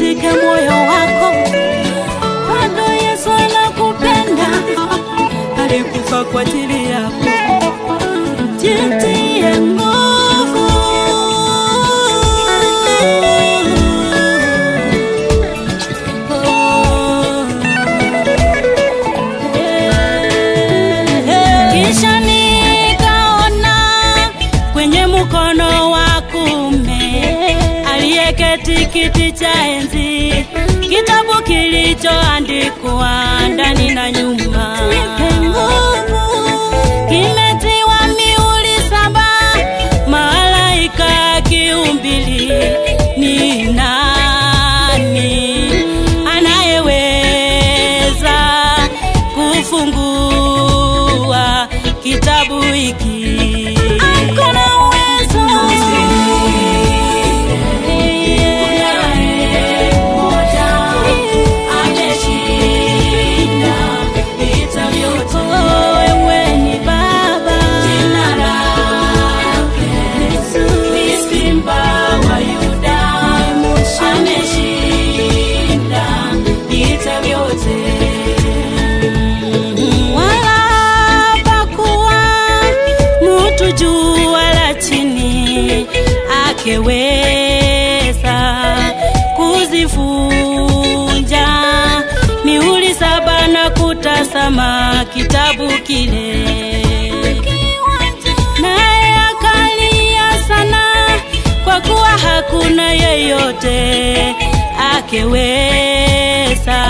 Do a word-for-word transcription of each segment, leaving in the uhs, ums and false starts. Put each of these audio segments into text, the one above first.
usivunjike moyo wako, bado Yesu anakupenda, alikufa kwa ajili yako. Jitie nguvu, kisha nikaona kwenye mkono wa kuume aliyeketi kiti cha enzi kitabu kilichoandikwa ndani na nyuma. Kimetiwa mihuri saba, malaika kiumbili. Ni nani anayeweza kufungua kitabu hiki? Hakuna uwezo. Weza kuzivunja mihuri saba na kutasama kitabu kile, naye akalia sana, kwa kuwa hakuna yeyote akeweza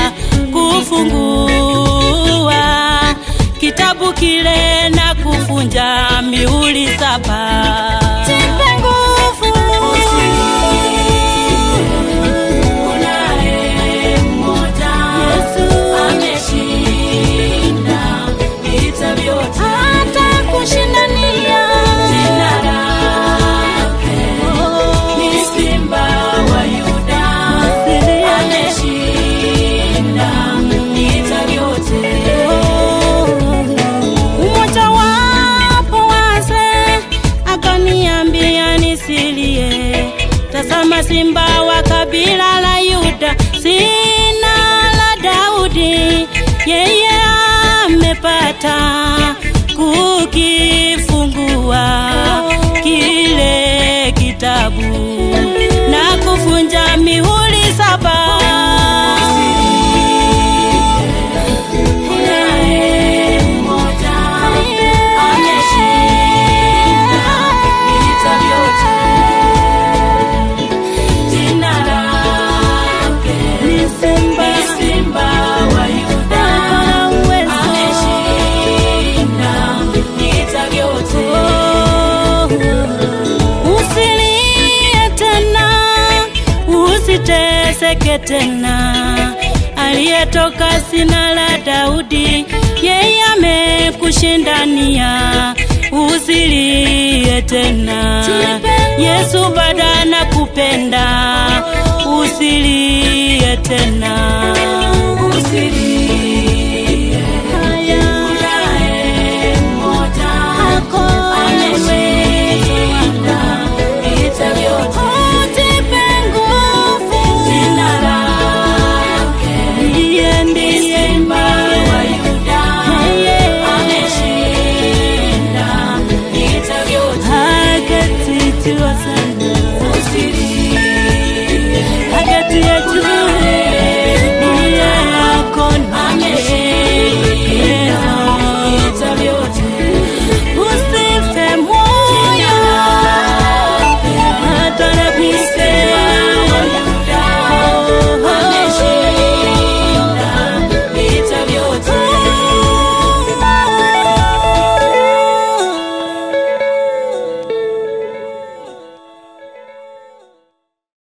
kufungua kitabu kile na kuvunja mihuri saba. Tazama, simba wa kabila la Yuda, sina la Daudi, yeye amepata kukifungua kile kitabu na kuvunja mihuri saba. Usiteseke tena, aliyetoka sina la Daudi, yeye amekushindania. Usilie tena, Yesu bado anakupenda. Usilie tena.